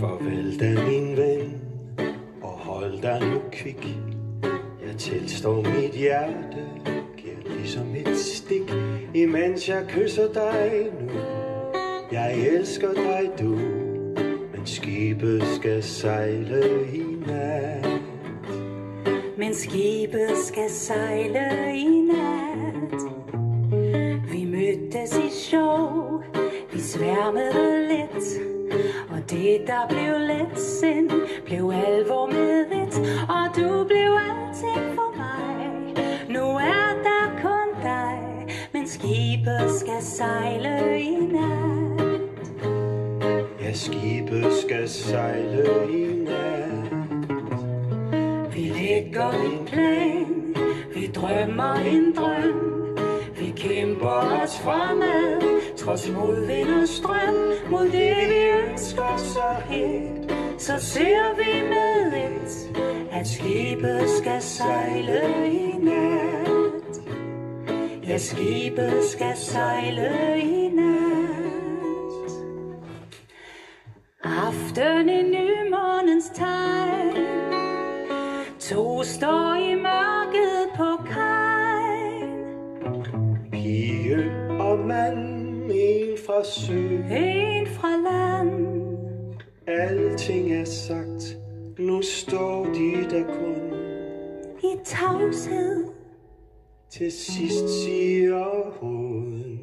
Farvel da min ven, og hold dig nu kvik. Jeg tilstår mit hjerte, giver ligesom et stik, imens jeg kysser dig nu. Jeg elsker dig du, men skibet skal sejle i nat. Men skibet skal sejle i nat. Vi mødtes i sjov, vi sværmede lidt, og det der blev let sind, blev alvor med et, og du blev alting for mig. Nu er der kun dig, men skibet skal sejle i nat. Ja, skibet skal sejle i nat. Vi lægger en plan, vi drømmer en drøm, vi kæmper os fremad, trods modvind og strøm, mod det vi ønsker så helt. Så ser vi med et, at skibet skal sejle i nat. Ja, skibet skal sejle i nat. Aften i nymånens tegn, to står i mørket på kajen. Pige og mand, en fra sø, En fra land. alting er sagt, nu står de der kun. I tavshed. Til sidst siger hun: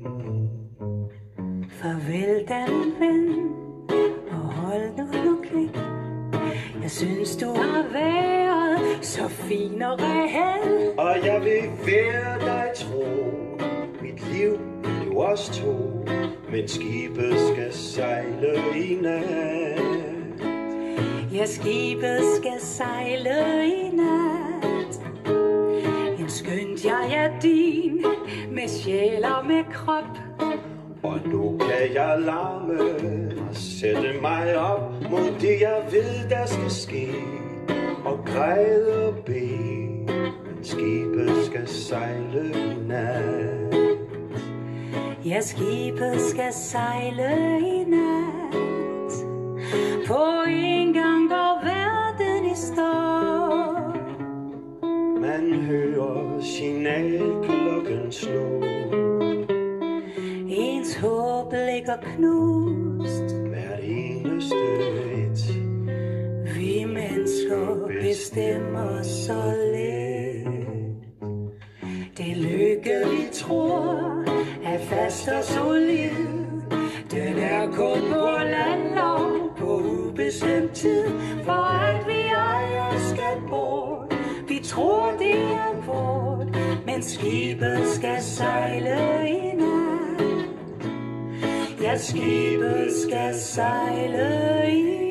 Farvel da min ven, og hold nu kvik. Jeg synes du har været så fin og reel, og jeg vil være dig tro. Mit liv er jo os to, men skibet skal sejle i nat. ja, skibet skal sejle i nat. En skønt jeg er din, med sjæl og med krop. Og nu kan jeg larme og sætte mig op mod det jeg ved der skal ske, og græde og bede, men skibet skal sejle i nat. Ja, skibet skal sejle i nat. På en gang går verden i stå. Man hører signalklokken slå. Ens håb ligger knust. Hvert eneste et. Vi mennesker bestemmer så let. Det lykke vi tror er fast og solid. Den er kun på land og på ubestemt tid. For alt vi ejer skal bort. Vi tror det er vort, men skibet skal sejle i nat. Ja, skibet skal sejle i